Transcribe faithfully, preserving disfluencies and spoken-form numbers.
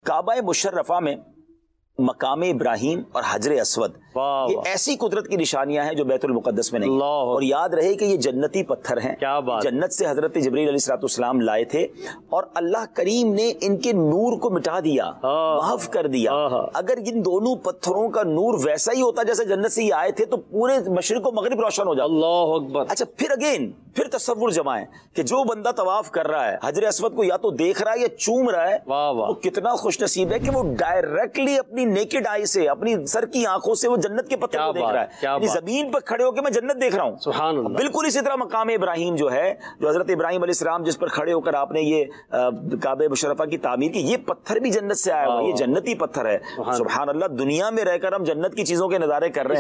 काबा मुशर्रफा में मकाम इब्राहिम और हजर अस्वद, ये ऐसी कुदरत की निशानियां हैं जो बैतुल मुक़द्दस में नहीं। और याद रहे कि ये जन्नती पत्थर हैं, जन्नत से हजरत जिब्रील अलैहिस्सलाम लाए थे और अल्लाह करीम ने इनके नूर को मिटा दिया, महफ कर दिया। अगर इन दोनों पत्थरों का नूर वैसा ही होता जैसे जन्नत से ये आए थे तो पूरे मशरिक व मगरिब रोशन हो जाता। अल्लाह अकबर। अच्छा, फिर अगेन फिर तसव्वुर जमाएं कि जो बंदा तवाफ कर रहा है हजर अस्वद को या तो देख रहा है या चूम रहा है, वो कितना खुशनसीब है कि वो डायरेक्टली अपनी नेकेड आई से, अपनी सर की आंखों से वो जन्नत के पत्थर को देख रहा है। जमीन पर खड़े होकर मैं जन्नत देख रहा हूँ। सुभान अल्लाह। बिल्कुल इसी तरह मकाम इब्राहिम जो है, जो हजरत इब्राहिम अलैहिस्सलाम जिस पर खड़े होकर आपने ये काबे मुशर्रफा की तामीर की, ये पत्थर भी जन्नत से आया हुआ, ये जन्नती पत्थर है। सुभान अल्लाह, दुनिया में रहकर हम जन्नत की चीजों के नजारे कर रहे हैं।